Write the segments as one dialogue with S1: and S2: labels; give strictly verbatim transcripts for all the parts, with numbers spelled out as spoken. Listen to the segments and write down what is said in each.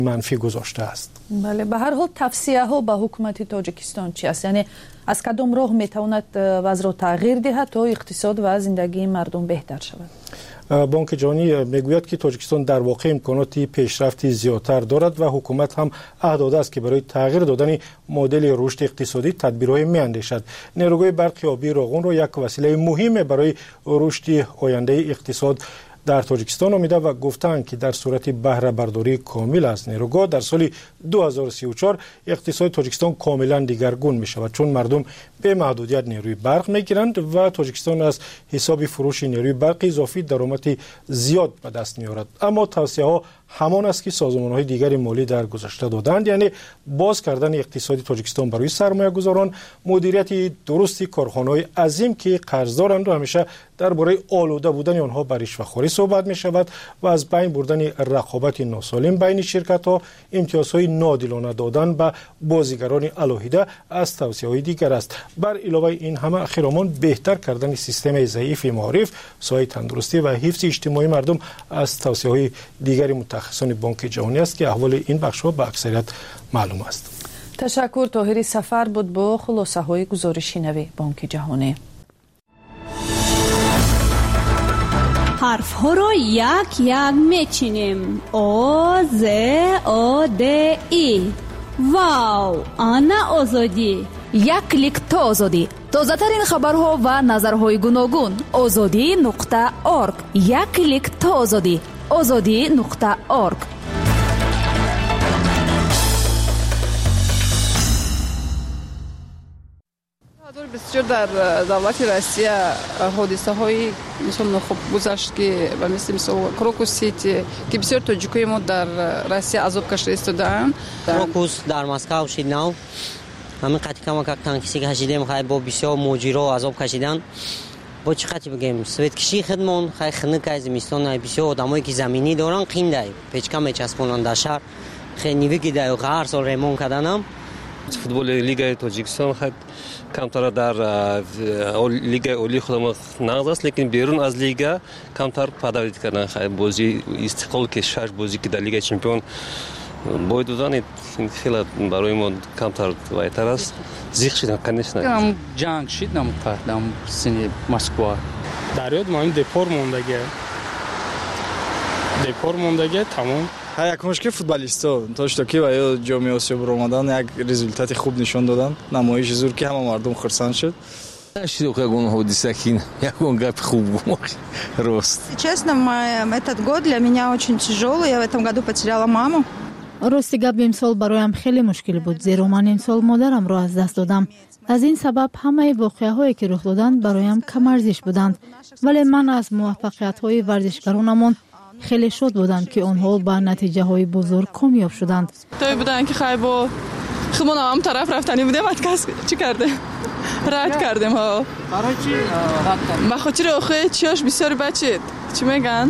S1: منفی گذاشته است.
S2: بله، به هر حال توصیه ها به حکومت تاجیکستان چی است؟ یعنی از کدام راه میتواند وضع را تغییر دهد تا اقتصاد و زندگی مردم بهتر شود؟
S1: بانک جهانی میگوید که تاجیکستان در واقع امکانات پیشرفتی زیادتر دارد و حکومت هم عهد داده است که برای تغییر دادن مدل رشد اقتصادی تدبیرهای میاندیشد. نیروگاه برق آبی راغون را یک وسیله مهم برای رشد آینده اقتصاد در تاجیکستان آمیده و گفتند که در صورت بهره برداری کامل از نیروگاه در سال دو هزار و سی و چهار اقتصاد تاجیکستان کاملا دیگرگون می شود، چون مردم به محدودیت نیروی برق می گیرند و تاجیکستان از حساب فروش نیروی برق اضافی درآمد زیاد به دست می آورد. اما توصیه ها همان است که سازمان های دیگر مالی در گذشته دادند، یعنی باز کردن اقتصادی تاجیکستان برای سرمایه گذاران، مدیریت درستی کارخانه‌های عظیم که قرضدارند و همیشه درباره آلوده بودن آنها بر رشوه‌خواری صحبت می شود و از بین بردن رقابت ناسالم بین شرکت ها، امتیازهای ناعادلانه دادن به بازیگران علاهیده از توصیه‌های دیگر است. بر علاوه این همه اخیرامان بهتر کردن سیستم ضعیف معارف، سایه تندرستی و حفظ اجتماعی مردم از توصیه‌های دیگر متخصصان بانک جهانی است که احوال این بخش‌ها به اکثریت معلوم است.
S2: تشکر. طاهری سفر بود با خلاصه های گزارش نوی بانک جهانی.
S3: حرف ها را یک یک میچینیم. او ز او د ای. واو، آنا آزادی.
S4: یک کلیک تا آزادی. تازه ترین خبرها و نظرهای گوناگون. آزادی نقطه ارگ. یک کلیک تا آزادی. آزادی نقطه ارگ.
S5: بسیار در دولت روسیه حادثه های مثل نخب گذشت که و مثل مثل کروکوس سیتی که بسیار تاجیکای ما در روسیه عذاب کشیده استادن.
S6: کروکوس در مسکو شیدناو همین قطعی کما که تانکسی کشیدیم خیلی با بسیار ماجرا عذاب کشیدن. با چه قطعی بگیم سویت کشی خدمون خیلی خنک از میستان بسیار آدمایی که زمینی دارن قیم دای پیچ کم چسبونن در شهر خیلی نیوی دای و هر سال ریمون کردنم.
S7: فوتبال لیگ تاجیکستان خیلی کمتر در لیگ اولی خودم نقض است، لیکن بیرون از لیگ کمتر پدید کردن. خیلی بازی استقلال که شش بازی که در لیگ چمپیون باید دادن خیلی برای ما کمتر وایتر است. زیخ شدن کنیش نه.
S8: هم جنگ شد نموقعدم سینی مسکو.
S9: در یاد ما این دپور موندگه. دپور موندگه تمام.
S10: ها یک مشکل فوتبالیستا تاشتاکی و یا جام آسیا بر اومدن یک رزولتات خوب نشون دادن، نمایش زور که همه مردم خرسند شد.
S11: Что как он حادثه кин, як он гап خوب рост.
S12: Честно, этот год для меня очень тяжелый. Я в этом году потеряла маму.
S13: راستی گپ امسال برایم خیلی مشکل بود، زیرا من امسال مادرم را از دست دادم. از این سبب همه واقعه هایی که رخ دادند برایم کم ارزش بودند، ولی من از موفقیت های ورزشکارانمان خیلی شاد بودند که آنها با نتیجه های بزرگ کامیاب شدند.
S5: توی بودن که خیلی با خودمون هم طرف رفتنی بودیم، کس چی کرده؟ رد کردیم ها.
S8: برای چی رد کردیم؟
S5: به خاطر آخه چیاش بسیار بچید. چی میگن؟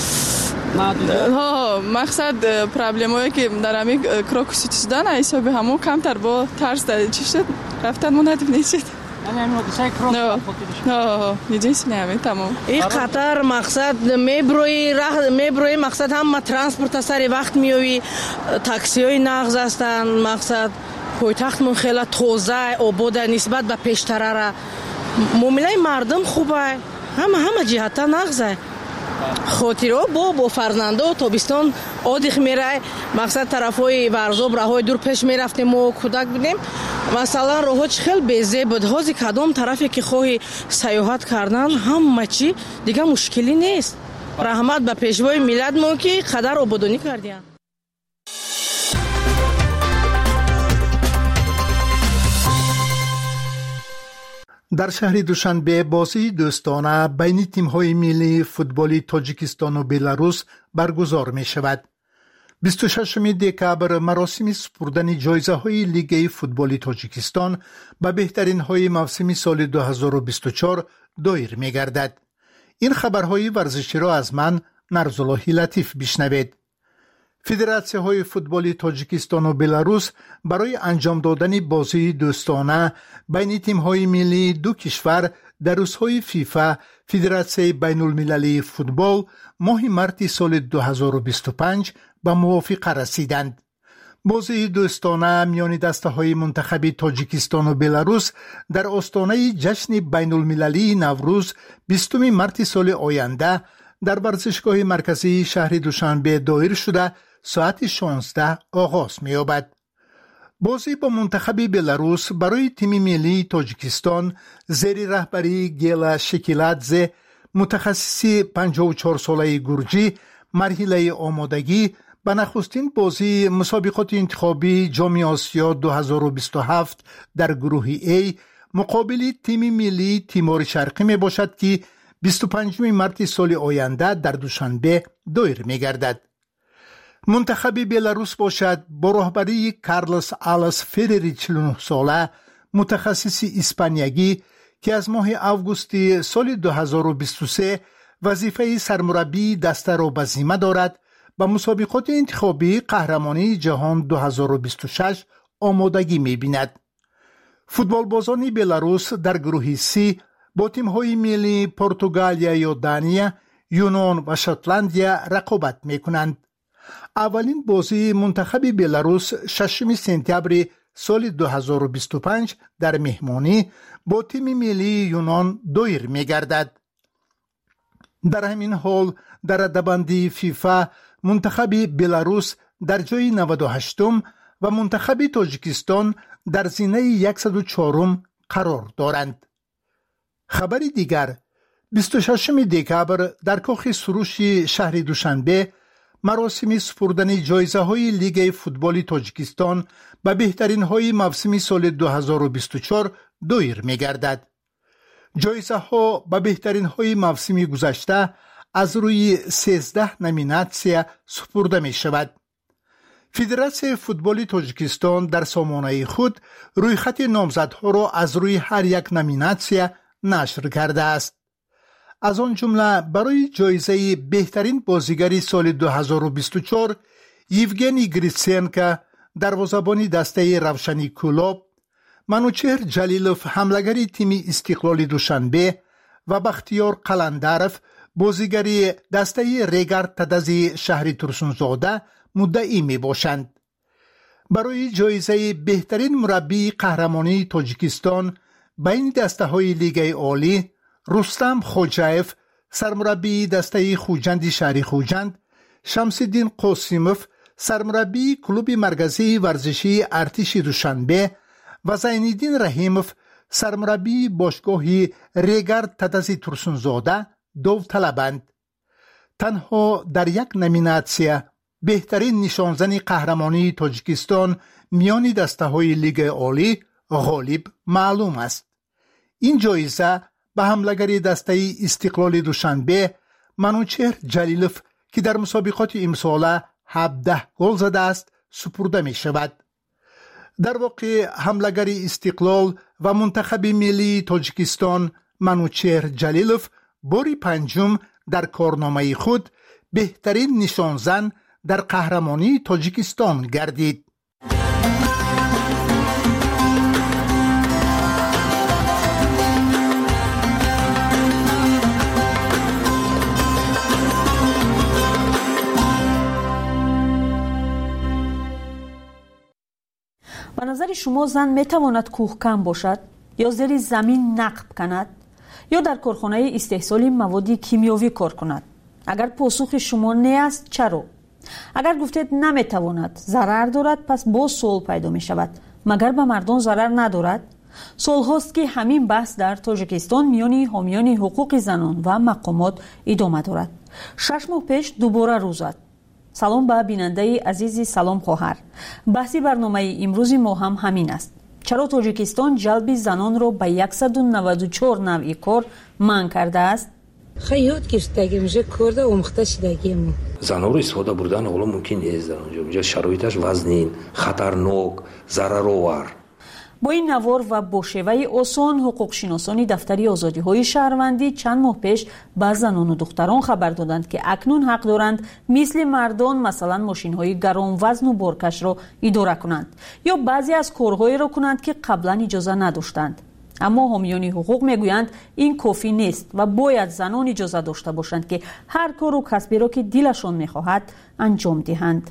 S5: ها مقصد پرابلمایی که در همین کروکوسی چیزدن حساب همون کمتر با ترس دارید. چی شد؟ رفتن ما ندیم نیست.
S8: یعنی همین حادثه کروک
S5: نه نه نیست نه تمام.
S14: این خطر مقصد میبروی راه میبروی مقصد هم ترانسپورت سری وقت میوی تاکسی های نقض هستن. مقصد پایتختمون خیلی تازه آباد نسبت به پیشتره را معامله مردم خوبه، همه همه جهتا نقضه. خاطرها با با فرزندو تابستان عادی میره، مقصد طرفای ورزاب راههای دور پیش میرفتیم ما کودک بودیم. مثلا راهها خیلی بیزه بود، هازی کدام طرفی که خواهی سیاحت کردن همه چی دیگه مشکلی نیست. رحمت به پیشوای ملت ما که قدر آبادانی کردیم.
S15: در شهر دوشنبه بازی دوستانه بین تیم‌های ملی فوتبال تاجیکستان و بلاروس برگزار می شود. بیست و ششم دکبر مراسم سپردن جایزه‌های لیگ فوتبال تاجیکستان به بهترین های موسم سال دو هزار و بیست و چهار دایر می گردد. این خبرهای ورزشی را از من نرزالله لطیف بشنوید. فدراسیون های فوتبال تاجیکستان و بلاروس برای انجام دادن بازی دوستانه بین تیم های ملی دو کشور در روزهای فیفا فدراسیون بین المللی فوتبال ماه مارس سال دو هزار و بیست و پنج به موافقه رسیدند. بازی دوستانه میان دسته‌های منتخب تاجیکستان و بلاروس در آستانه جشن بین المللی نوروز بیستم مارس سال آینده در ورزشگاه مرکزی شهر دوشنبه دایر شده ساعت شانزده آغاز می‌یابد. بازی با منتخب بلاروس برای تیم ملی تاجیکستان زیر رهبری گیلا شکیلادزه متخصص پنجاه و چهار ساله گرجی مرحله آمادگی به نخستین بازی مسابقات انتخابی جام آسیا دو هزار و بیست و هفت در گروه A مقابل تیم ملی تیمور شرقی می باشد که بیست و پنجم مارس سال آینده در دوشنبه دایر می گردد. منتخب بلاروس باشد با رهبری کارلوس آلاس فریری چهل و نه ساله متخصص اسپانیایی که از ماه آگوست سال دو هزار و بیست و سه وظیفه سرمربی دسته را به ذمه دارد با مسابقات انتخابی قهرمانی جهان دو هزار و بیست و شش آمادگی می بیند. فوتبال بازان بلاروس در گروه سی با تیم‌های ملی پرتغالیا یا دانیا، یونان و شوتلندیا رقابت می کنند. اولین بازی منتخب بلاروس ششم سپتامبر سال دو هزار و بیست و پنج در مهمانی با تیم ملی یونان دایر می گردد. در همین حال در رده‌بندی فیفا منتخب بلاروس در جای نود و هشتم و منتخب تاجیکستان در زینه صد و چهار قرار دارند. خبر دیگر بیست و ششم دکامبر در کاخ سروش شهر دوشنبه مراسم سپردن جایزه های لیگ فوتبال تاجیکستان به بهترین های موسم سال دو هزار و بیست و چهار دایر می گردد. جایزه ها به بهترین های موسم گذشته از روی سیزده نامیناسیون سپرده می شود. فدراسیون فوتبال تاجیکستان در سامانه خود روی خط نامزدها را از روی هر یک نامیناسیون نشر کرده است. از آن جمله برای جایزه بهترین بازیگر سال دو هزار و بیست و چهار یوگنی گریتسینکا دروازه‌بان دسته روشنی کلوب، منوچهر جلیلوف حمله‌گر تیم استقلال دوشنبه و بختیار قلندرف بازیگر دسته ریگار تدزی شهر ترسونزاده مدعی می باشند. برای جایزه بهترین مربی قهرمانی تاجیکستان بین دسته های لیگ عالی رستم خوجایف سرمربی دسته خوجند شهر خوجند، شمس‌الدین قاسیموف سرمربی کلوب مرکزی ورزشی ارتش دوشنبه و زینالدین رحیموف سرمربی باشگاه ریگار تدزی ترسونزاده داوطلبند. تنها در یک نامیناسیون بهترین نشانزن قهرمانی تاجیکستان میان دسته های لیگ عالی غالب معلوم است. این جایزه به حمله‌گر دسته استقلال دوشنبه منوچهر جلیلوف که در مسابقات امساله هفده گل زده است سپرده می شود. در واقع حمله‌گر استقلال و منتخب ملی تاجیکستان منوچهر جلیلوف باری پنجم در کارنامه خود بهترین نشانزن در قهرمانی تاجیکستان گردید.
S16: به نظر شما زن میتواند کوهکن باشد یا زیر زمین نقب کند یا در کارخانه استحصال مواد کیمیایی کار کند؟ اگر پاسخ شما نه است چرا؟ اگر گفتید نمیتواند، ضرر دارد، پس باز سوال پیدا می شود مگر به مردم ضرر ندارد؟ سال هاست که همین بحث در تاجیکستان میان حامیان حقوق زنان و مقامات ادامه دارد. شش ماه پیش دوباره روز زد. سلام به بیننده عزیزی، سلام خواهر. بحثی برنامه امروز ما هم همین است. چرا تاجیکستان جلب زنان را به صد و نود و چهار نوع کار منع کرده است؟
S17: خیلی گرفتگی میشه کرده اومخته شدگیمون.
S18: زنها رو استفاده بردن حالا ممکن نیست در اونجا. اونجا شرایطش وزنین، خطرناک، ضررآور.
S16: با این نوار و با شیوه آسان حقوق شناسان دفتری آزادی های شهروندی چند ماه پیش به زنان و دختران خبر دادند که اکنون حق دارند مثل مردان مثلا ماشین های گران وزن و بارکش را اداره کنند یا بعضی از کارهایی را کنند که قبلا اجازه نداشتند. اما حامیان حقوق میگویند این کافی نیست و باید زنان اجازه داشته باشند که هر کار و کسبی را که دلشان میخواهد انجام دهند.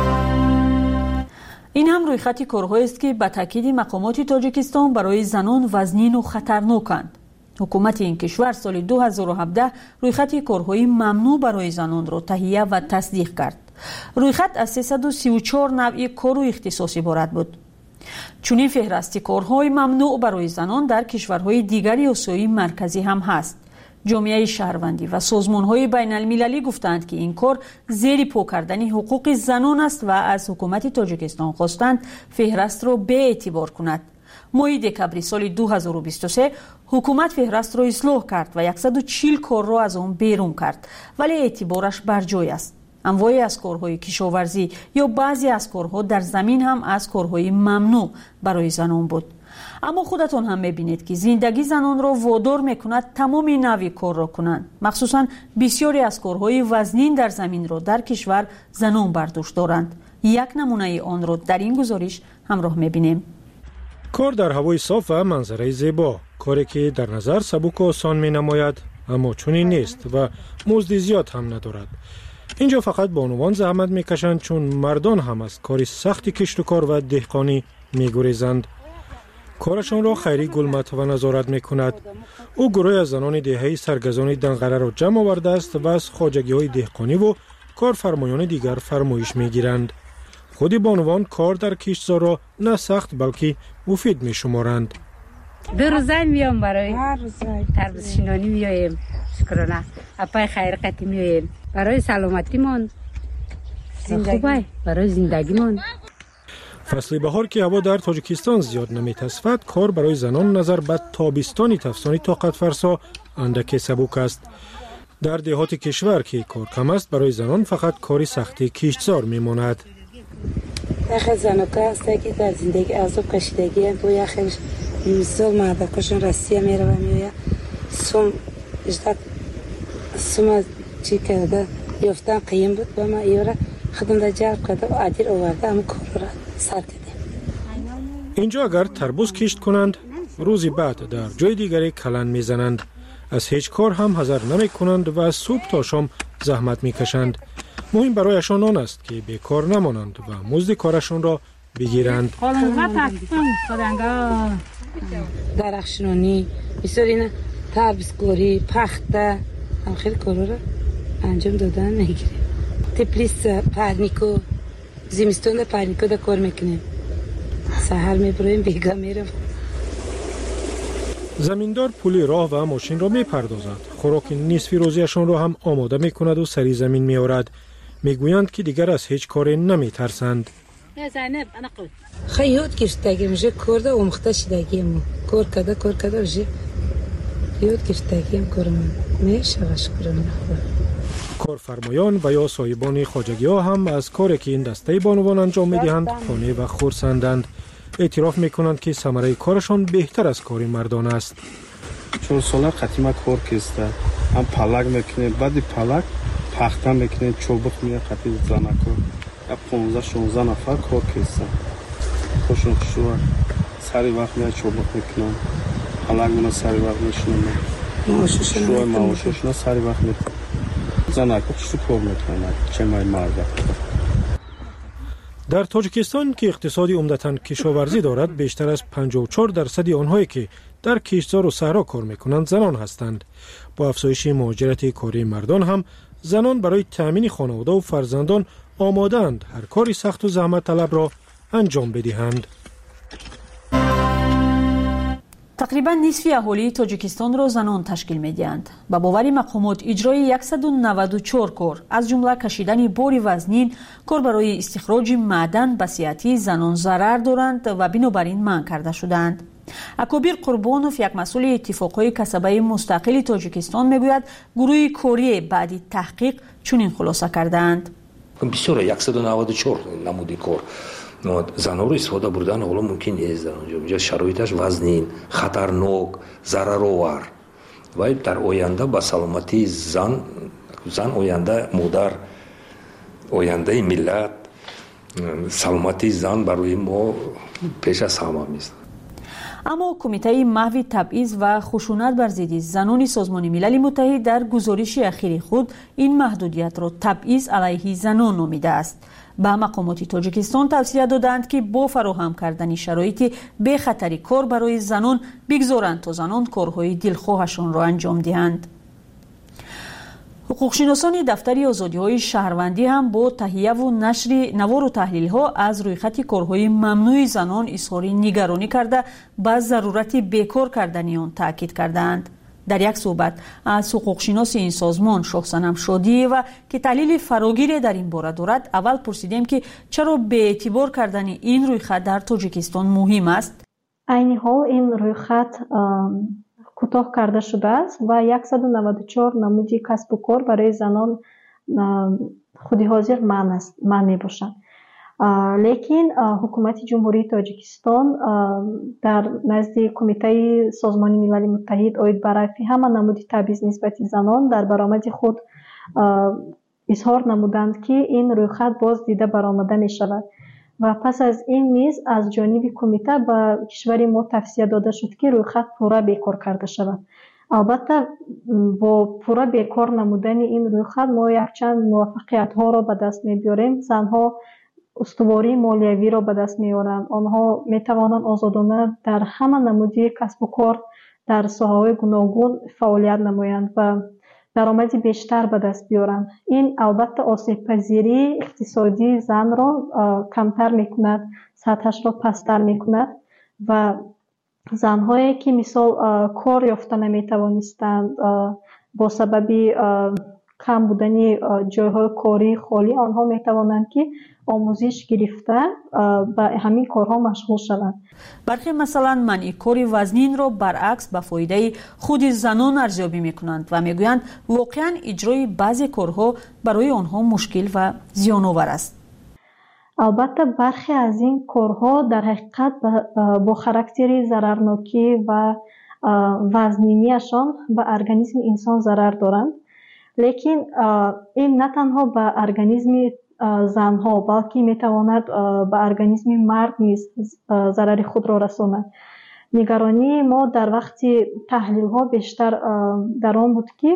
S16: این هم رویخط کارهایی است که به تاکید مقامات تاجیکستان برای زنان وزنین و خطرناکند. حکومت این کشور سال دو هزار و هفده رویخط کارهای ممنوع برای زنان را تهیه و تصدیق کرد. رویخط از سیصد و سی و چهار نوع کار و اختصاص عبارت بود. چنین فهرست کارهای ممنوع برای زنان در کشورهای دیگری آسیای مرکزی هم هست. جامعه شهروندی و سازمان‌های بین‌المللی گفتند که این کار زیر پا کردن حقوق زنان است و از حکومت تاجیکستان خواستند فهرست را به اعتبار کند. ماه دکبر سال دو هزار و بیست و سه حکومت فهرست را اصلاح کرد و صد و چهل کار را از آن بیرون کرد، ولی اعتبارش بر جای است. انواعی از کارهای کشاورزی یا بعضی از کارها در زمین هم از کارهای ممنوع برای زنان بود. اما خودتون هم میبینید که زندگی زنان را وادار میکند تمام نوع کار را کنند. مخصوصا بسیاری از کارهای وزنین در زمین را در کشور زنان برداشت دارند. یک نمونه آن را در این گزارش همراه میبینیم.
S1: کار در هوای صاف و منظره زیبا، کاری که در نظر سبک و آسان می نماید اما چنین نیست و مزد زیاد هم ندارد. اینجا فقط بانوان زحمت میکشند چون مردان هم از کاری سخت کشت و کار و دهقانی میگریزند. کارشان را خیری گلمت و نظارت میکند. او گروه از زنان دهه‌ای سرگزان دنقره را جمع آورده است و از خواجگی های دهقانی و کارفرمایان دیگر فرمایش میگیرند. خودی بانوان کار در کشتزار را نه سخت بلکه مفید می شمارند.
S17: دو روزه میام برای تربیت شینانی میایم، شکرانه اپای خیر قطعی میایم برای سلامتی من خوبه، برای زندگی من.
S1: فصل بهار که هوا در تاجیکستان زیاد نمیتصفد، کار برای زنان نظر به تابستانی تفسانی طاقت فرسا اندک سبک است. در دهات کشور که کار کم است، برای زنان فقط کاری سختی کشتزار میماند.
S17: یخ زنوکا است که در زندگی عذاب کشیدگی تو یخش مثال مادرکشون روسیه میره و میویا سوم اجداد سوم چی کرده یافتن قیم بود با ما ایورا خدمت در جلب کرده و عدیر آورده هم کار را سر دیده.
S1: اینجا اگر تربوز کشت کنند روزی بعد در جای دیگری کلن میزنند. از هیچ کار هم حذر نمی کنند و از صبح تا شام زحمت میکشند. مهم برایشان آن است که بیکار نمانند و مزد کارشان را بگیرند.
S17: درخشانی بسیار اینا تربیزگاری پخته هم خیلی کارا را انجام دادن میگیره. تپلیس پرنیکو زمستون در پرنیکو در کار میکنیم. سحر میبرویم بیگا میرم.
S1: زمیندار پولی راه و ماشین را میپردازد. خوراک نصفی روزیشان را هم آماده میکند و سری زمین میآورد. میگویند که دیگر از هیچ کاری نمیترسند.
S17: خیلی یاد گرفتگی میشه کرده و مخته شدگیم کار کرده کار کرده میشه یاد گرفتگیم کارم میشه شکرانه خدا.
S1: کارفرمایان و یا صاحبان خواجگی ها هم از کاری که این دسته بانوان انجام میدهند خانه و خرسندند. اعتراف میکنند که ثمره کارشان بهتر از کار مردان است.
S9: چون سالا قدیما کار کسته هم پلک میکنه بعد پلک پخته میکنه چوبک میه قدیم زنکو یا پانزده شانزده نفر کار کسته خوشون شو سری وقت میه چوبک میکنن پلک منو سری وقت میشونن شو معاششون سری وقت میکنن زنکو چی کار میکنن چه مای مرد.
S1: در تاجیکستان که اقتصادی عمدتاً کشاورزی دارد، بیشتر از پنجاه و چهار درصد آنهایی که در کشتزار و صحرا کار میکنند زنان هستند. با افزایش مهاجرت کاری مردان هم زنان برای تأمین خانواده و فرزندان آماده‌اند هر کاری سخت و زحمت طلب را انجام بدهند.
S16: تقریبا نصف اهالی تاجیکستان را زنان تشکیل می‌دهند. با باور مقامات اجرای صد و نود و چهار کار از جمله کشیدن بار وزنین، کار برای استخراج معدن به صحت زنان ضرر دارند و بنابراین منع کرده شدند. اکابر قربانوف یک مسئول اتفاقهای کسبه مستقل تاجیکستان میگوید گروه کاری بعد تحقیق چنین خلاصه کردند.
S18: بسیار صد و نود و چهار نمودی کار زنان رو استفاده بردن حالا ممکن نیست. در اونجا شرایطش وزنین، خطرناک، ضررآور و در آینده با سلامتی زن زن آینده مادر آینده ملت سلامتی زن برای ما پیش از همه است.
S16: اما کمیته محو تبعیض و خشونت بر ضد زنان سازمان ملل متحد در گزارش اخیر خود این محدودیت را تبعیض علیه زنان نامیده است. به مقامات تاجیکستان توصیه دادند که با فراهم کردن شرایط بی خطری کار برای زنان بگذارند تا زنان کارهای دلخواهشان را انجام دهند. حقوقشناسان دفتر آزادی‌های شهروندی هم با تهیه و نشر نوار و تحلیل‌ها از رویخط کارهای ممنوع زنان اظهار نگرانی کرده به ضرورت بیکار کردن آن تاکید کردند. در یک صحبت از حقوقشناس این سازمان شاه صنم شادی و که تحلیل فراگیری در این باره دارد اول پرسیدیم که چرا به اعتبار کردن این رویخط در تاجیکستان مهم است.
S19: عین حال این رویخط کوتاه کرده شده است و صد و نود و چهار نمودی کسب و کار برای زنان خودی حاضر منع است منع می باشند. لیکن حکومت جمهوری تاجیکستان در نزد کمیته سازمان ملل متحد اوید برای همه نمودی تبعیض نسبت زنان در برآمد خود اظهار نمودند که این رویخط باز دیده برآمده می شود و پس از این نیز از جانب کمیته به کشور ما توصیه داده شد که رویخط پورا بیکار کرده شود. البته با پورا بیکار نمودن این رویخط ما یک چند موفقیت ها را به دست می بیاریم. زنها استواری مالیوی را به دست می آورند. آنها می توانند آزادانه در همه نمودی کسب و کار در ساحه‌های گوناگون فعالیت نمایند و درآمدی بیشتر به دست بیارند. این البته آسیب پذیری اقتصادی زن را کمتر میکند، سطحش را پستر میکند و زنهایی که مثال کار یافته نمیتوانستند با سبب کم بودن جایهای کاری خالی آنها میتوانند که آموزش گرفته به همین کارها مشغول شوند.
S16: برخی مثلا منع کار وزنین را برعکس به فایده خود زنان ارزیابی میکنند و میگویند واقعا اجرای بعضی کارها برای آنها مشکل و زیان آور است.
S19: البته برخی از این کارها در حقیقت با خاراکتر ضررناکی و وزنینیشان به ارگانیسم انسان ضرر دارند. لیکن این نه تنها به ارگانیسم زنها بلکه میتواند به ارگانیسم مرد نیز ضرر خود را رساند. نگرانی ما در وقت تحلیل ها بیشتر در آن بود که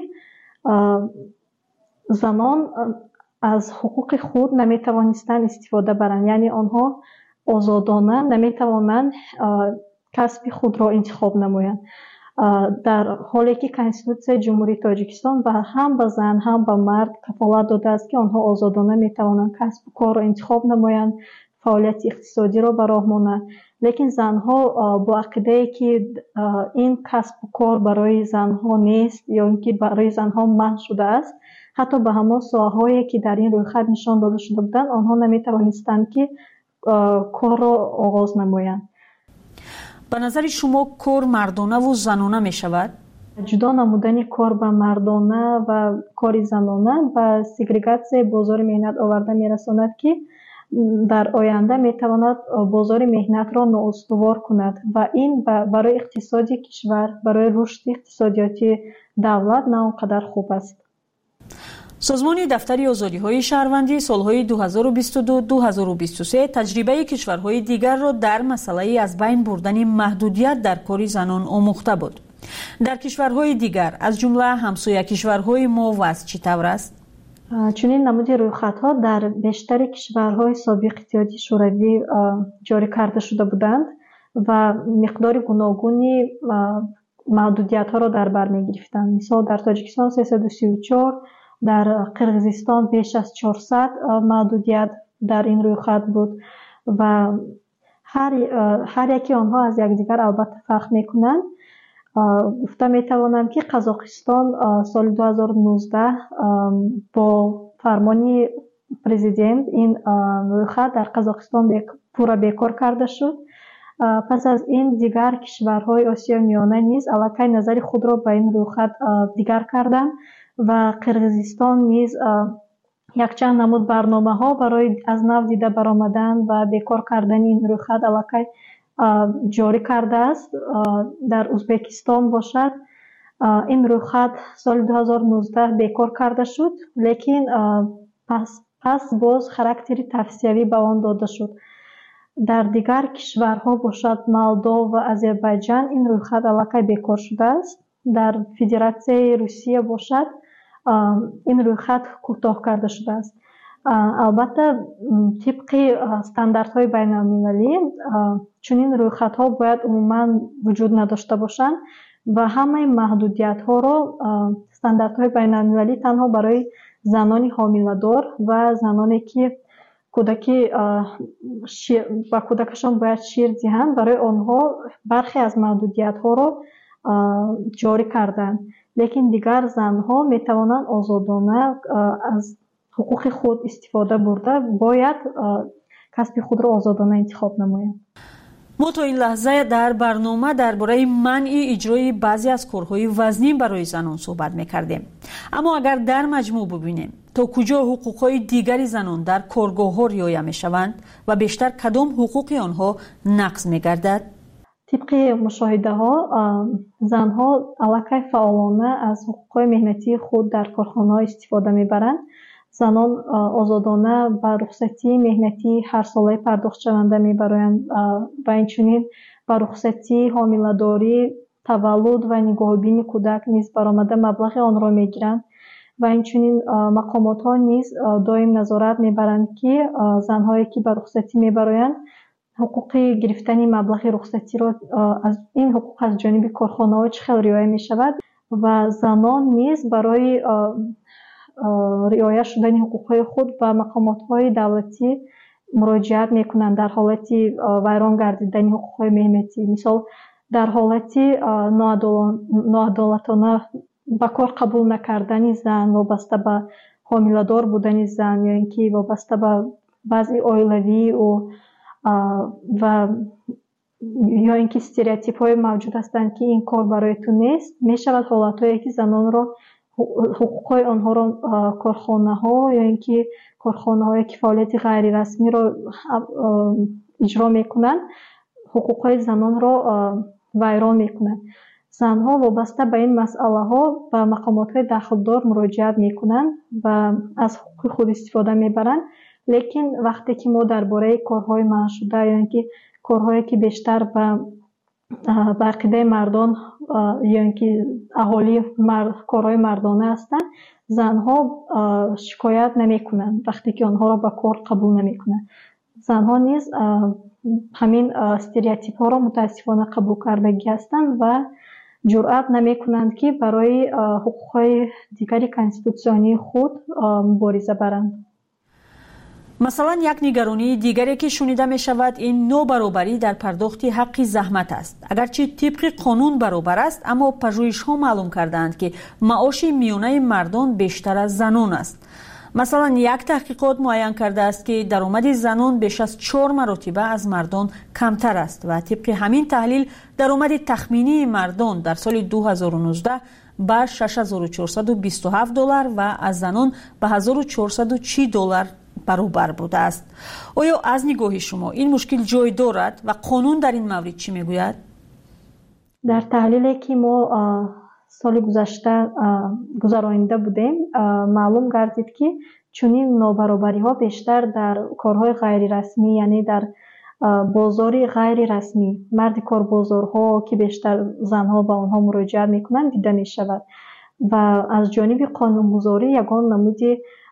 S19: زنان از حقوق خود نمیتوانستند استفاده برند، یعنی آنها آزادانه نمیتوانند کسب خود را انتخاب نمایند، در حالی که کنستیتوسیون جمهوری تاجیکستان به هم به زن هم به مرد کفالت داده است که آنها آزادانه میتوانند کسب و کار را انتخاب نمایند، فعالیت اقتصادی را به راه مانند. لیکن زنها با عقیده که این کسب و کار برای زنها نیست یا اینکه برای زنها منع شده است، حتی به همه ساحه‌هایی که در این رویخط نشان داده شده بودند آنها نمیتوانستند که کار را آغاز نمایند.
S16: به نظر شما کار مردانه و زنانه می شود؟
S19: جدا نمودن کار به مردانه و کار زنانه و سگریگاسیون بازار مهنت آورده می رساند که در آینده می تواند بازار مهنت را نااستوار کند و این برای اقتصادی کشور، برای رشد اقتصادیاتی دولت نه آنقدر خوب است.
S16: سازمان دفتر آزادی‌های شهروندی سالهای دو هزار و بیست و دو تا دو هزار و بیست و سه تجربه کشورهای دیگر را در مسئله از بین بردن محدودیت در کار زنان آموخته بود. در کشورهای دیگر از جمله همسایه کشورهای ما وضع چطور است؟
S19: چنین نمود رویخط‌ها در بیشتر کشورهای سابق اتحادیه شوروی جاری کرده شده بودند و مقدار گوناگونی محدودیت‌ها را در بر می‌گرفتند. مثلا در تاجیکستان سیصد و سی و چهار، در قرقیزستان بیش از چهارصد محدودیت در این رویخط بود و هر هر یکی آنها از یکدیگر البته فرق میکنند. گفته میتوانم که قزاقستان سال دو هزار و نوزده با فرمان پرزیدنت این رویخط در قزاقستان پورا بیکار کرده شد. پس از این دیگر کشورهای آسیای میانه نیز الکی نظر خود را به این رویخط دیگر کردند و قرقیزستان نیز یک چند نمود برنامه ها برای از نو دیده برآمدن و بیکار کردن این رویخط الکی جاری کرده است. در ازبکستان باشد این رویخط سال دو هزار و نوزده بیکار کرده شد، لیکن پس پس باز خاراکتر توصیوی به آن داده شد. дар дигар кишварҳо бошад молдов ва азербайҷан ин рӯйхат аллакай бекор шудааст. дар федератсияи русия бошад ин рӯйхат кӯтоҳ карда шудааст. албатта тибқи стандартҳои байналмилалӣ чунин рӯйхатҳо бояд умуман вуҷуд надошта бошанд ва ҳамаи маҳдудиятҳоро стандартҳои байналмилалӣ танҳо барои занони ҳомиладор ва заноне ки кӯдаки ба кӯдакашон бояд шир диҳанд, барои онҳо бархе аз маҳдудиятҳоро ҷорӣ карданд. лекин дигар занҳо метавонанд озодона аз ҳуқуқи худ истифода бурда бояд касби худро озодона интихоб намоянд.
S16: мо то ин лаҳза дар барнома дар бораи манъи иҷрои баъзе аз корҳои вазнин барои занон суҳбат мекардем. аммо агар дар маҷмӯъ бубинем то куҷо ҳуқуқҳои дигари занон дар коргоҳҳо риоя мешаванд ва бештар кадом ҳуқуқи онҳо нақз мегардад?
S19: тибқи мушоҳидаҳо занҳо аллакай фаъолона аз ҳуқуқҳои меҳнатии худ дар корхонаҳо истифода мебаранд. занон озодона ба рухсатии меҳнатии ҳарсолаи пардохтшаванда мебароянд ва инчунин ба рухсатии ҳомиладорӣ, таваллуд ва нигоҳубини кӯдак низ баромада маблағи онро мегиранд ва инчунин мақомотҳо низ доим назорат мебаранд ки занҳое ки ба рухсатӣ мебароянд ҳуқуқи гирифтани маблағи рухсатиро аз ин ҳуқуқ аз ҷониби корхонаҳо чӣ хел риоя мешавад ва занон низ барои риоя шудани ҳуқуқҳои худ ба мақомотҳои давлатӣ муроҷиат мекунанд дар ҳолати вайрон гардидани ҳуқуқҳои меҳнатӣ. мисол дар ҳолати ноадолатона ба кор қабул накардани зан вобаста ба ҳомиладор будани зан ё ин ки вобаста ба вазъи оилавии ӯ ва ё ин ки стереотипҳое мавҷуд ҳастанд ки ин кор барои ту нест, мешавад ҳолатҳое ки занонро ҳуқуқҳои онҳоро корхонаҳо ё ин ки корхонаҳое ки фаъолияти ғайрирасмиро иҷро мекунанд ҳуқуқҳои занонро вайрон мекунанд. занҳо вобаста ба ин масъалаҳо ба мақомотҳои дахлдор муроҷиат мекунанд ва аз ҳуқуқи худ истифода мебаранд. лекин вақте ки мо дар бораи корҳои манъшуда ё ин ки корҳое ки бештар ба ба ақидаи мардон ё ин ки аҳолии корҳои мардона ҳастанд, занҳо шикоят намекунанд вақте ки онҳоро ба кор қабул намекунанд. занҳо низ ҳамин стереотипҳоро мутаассифона қабул кардагӣ ҳастанд ва ҷуръат намекунанд ки барои ҳуқуқҳои дигари конститутсионии худ мубориза баранд.
S16: масалан, як нигаронии дигаре ки шунида мешавад ин нобаробарӣ дар пардохти ҳаққи заҳмат аст. агарчи тибқи қонун баробар аст, аммо пажӯҳишҳо маълум кардаанд ки маоши миёнаи мардон бештар аз занон аст. масалан, як таҳқиқот муайян кардааст ки даромади занон беш аз чор маротиба аз мардон камтар аст ва тибқи ҳамин таҳлил даромади тахминии мардон дар соли ду ҳазору нуздаҳ ба шаш ҳазору чорсаду бисту ҳафт доллар ва аз занон ба ҳазору чорсаду чил доллар баробар будааст. оё аз нигоҳи шумо ин мушкил ҷой дорад ва қонун дар ин маврид чӣ мегӯяд?
S19: дар таҳлиле ки мо соли гузашта гузаронида будем, маълум гардид ки чунин нобаробариҳо бештар дар корҳои ғайрирасмӣ, яъне дар бозори ғайрирасмӣ, марди корбозорҳо ки бештар занҳо ба онҳо муроҷиат мекунанд дида мешавад ва аз ҷониби қонунгузорӣ ягон намуди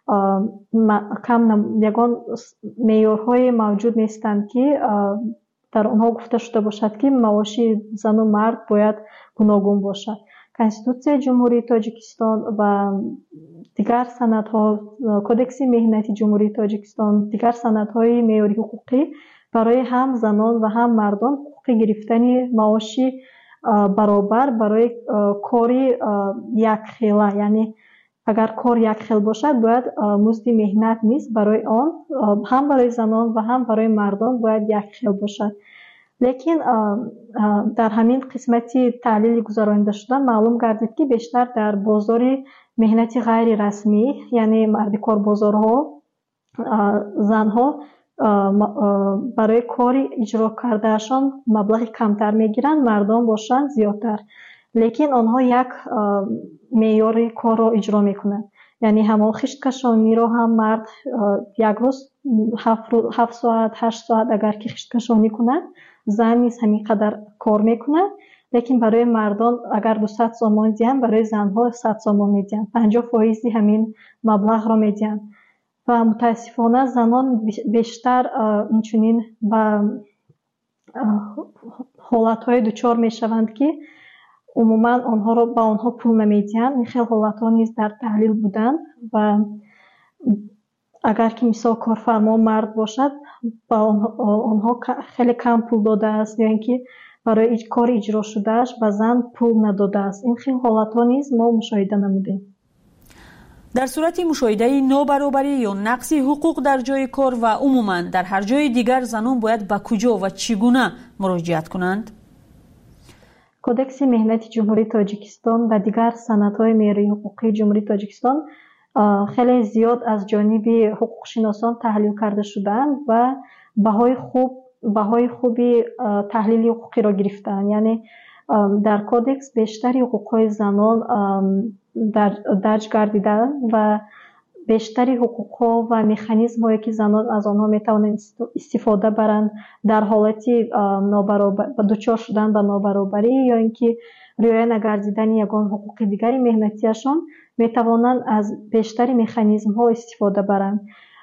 S19: кам ягон меъёрҳое мавҷуд нестанд ки дар онҳо гуфта шуда бошад ки маоши зану мард бояд гуногун бошад. конститутсияи ҷумҳурии Тоҷикистон ва дигар санадҳо, кодекси меҳнати ҷумҳурии Тоҷикистон, дигар санадҳои меъёри ҳуқуқӣ барои ҳам занон ва ҳам мардон ҳуқуқи гирифтани маоши баробар барои кори якхела, яъне агар кор якхел бошад, бояд музди меҳнат низ барои он ҳам барои занон ва ҳам барои мардон бояд якхел бошад. лекин дар ҳамин қисмати таҳлили гузаронида шуда маълум гардид ки бештар дар бозори меҳнати ғайрирасмӣ, яъне марди корбозорҳо, занҳо барои кори иҷро кардаашон маблағи камтар мегиранд, мардон бошанд зиёдтар. лекин онҳо як меъёри корро иҷро мекунанд. яъне ҳамон хишткашониро ҳам мард як рӯз هفت ساعت هشت ساعت اگر که خشتکشانی کنند زن نیز همین قدر کار میکنند. لیکن برای مردان اگر دویست سوم میدن برای زنها صد سوم میدن، پنجاه فایز همین مبلغ را میدن و متاسفانه زنان بیشتر اینچنین با حالتهای دچار میشوند که عموما آنها را با آنها پول نمیدن. این خیلی حالتها نیز در تحلیل بودن و اگر که مثال کارفرما مرد باشد با آنها خیلی کم پول داده است یا اینکه برای ایج کار اجرا شدهش به زن پول نداده است. این خیلی حالتها نیز ما مشاهده نمودیم.
S16: در صورت مشاهده نابرابری یا نقص حقوق در جای کار و عموما در هر جای دیگر زنان باید به کجا و چگونه مراجعت کنند؟
S19: کودکس مهنتی جمهوری تاجیکستان و دیگر سندهای معیاری حقوقی جمهوری تاجیکستان خیلی زیاد از جانب حقوق شناسان تحلیل کرده شدند و بهای خوب بهای خوبی تحلیل حقوقی را گرفتند. یعنی در کودکس بیشتری حقوقهای زنان در درج گردیده و بیشتری حقوقها و مکانیزم هایی که زنان از آنها میتوانند استفاده برند در حالتی نابرابر دچار شدن به نابرابری یا اینکه رعایت نگردیدن یگان حقوق دیگری مهنتیشان میتوانند از بیشتری مکانیزم ها استفاده برند.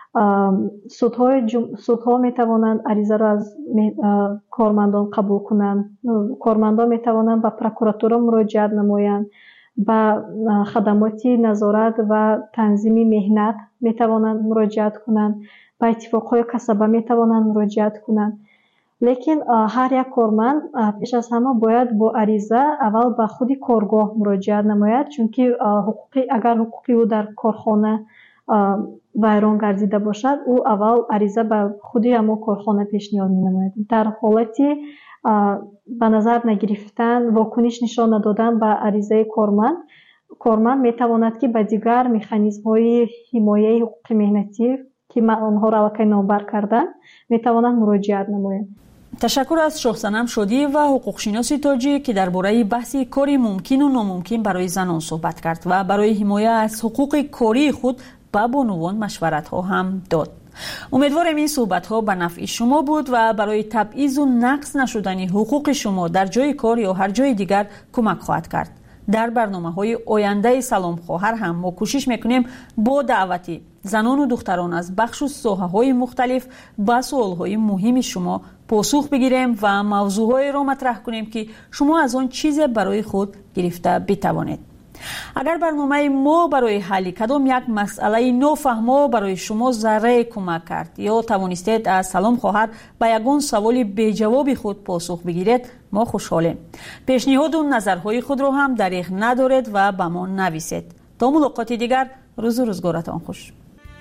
S19: سودهای جم... سودها میتوانند عریضه را از کارمندان قبول کنند. کارمندان میتوانند به پروکراتورا مراجعت نمایند. با خدمات نظارت و تنظیم مهنت میتوانند مراجعت کنند. با اتفاقهای کسبه میتوانند مراجعت کنند. لیکن هر یک کارمند پیش از همه باید با عریضه اول به خود کارگاه مراجعت نماید، چون که حقوقی اگر حقوقی او در کارخانه ویران گردیده باشد او اول عریضه به خود همون کارخانه پیشنهاد می نماید. در حالتی به نظر نگرفتن واکنش نشان ندادن به عریضه کارمند کارمند می تواند که به دیگر مکانیزم های حمایه حقوق مهنتی که ما آنها را واقعا نامبر کردن می تواند مراجعت نماید.
S16: تشکر از شاه صنم شادی و حقوق شناسی تاجی که درباره بحث کاری ممکن و ناممکن برای زنان صحبت کرد و برای حمایت از حقوق کاری خود با بانوان مشورت ها هم داد. امیدوارم این صحبت ها به نفع شما بود و برای تبعیض و نقص نشدن حقوق شما در جای کار یا هر جای دیگر کمک خواهد کرد. در برنامه های آینده سلام خواهر هم ما کوشش میکنیم با دعوتی زنان و دختران از بخش و ساحه های مختلف با سوال های مهم شما پاسخ بگیریم و موضوع های را مطرح کنیم که شما از آن چیز برای خود گرفته بتوانید. اگر برنامه ما برای حل کدام یک مسئله نافهمه برای شما ذره کمک کرد یا توانستید از سلام خواهر به یگان سوال بی جواب خود پاسخ بگیرید ما خوشحالیم. پیشنهاد و نظرهای خود را هم دریغ ندارید و به ما نویسید. تا ملاقات دیگر روز و روزگارتان خوش.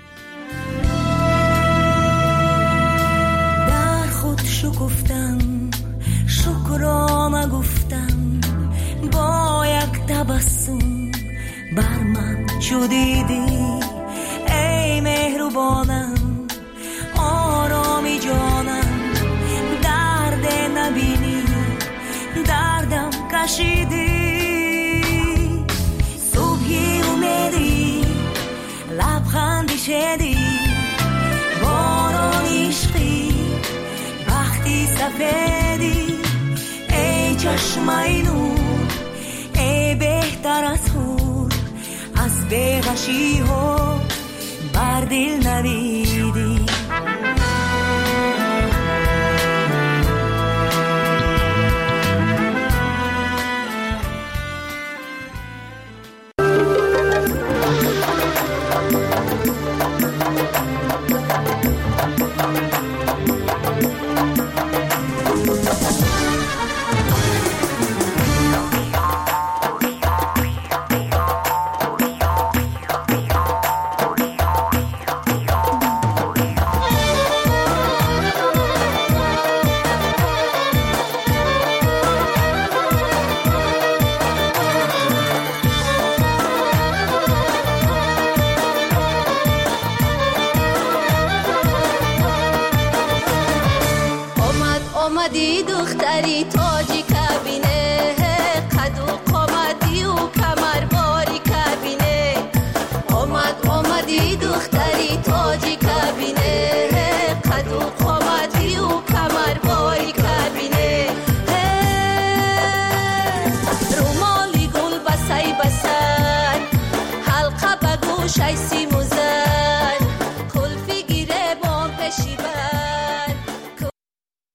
S20: در خود شکفتم شکرانه گفتم با یک تبسم بر من چو دیدی ای مهربانم آرامی جانم درد نبینی دردم کشیدی صبحی امیدی لبخندی شدی باران عشقی وقتی سفیدی ای چشمای نور ای بهتر از خور از بیغشی ها بر دل نویدی آمدی دختری تاجیک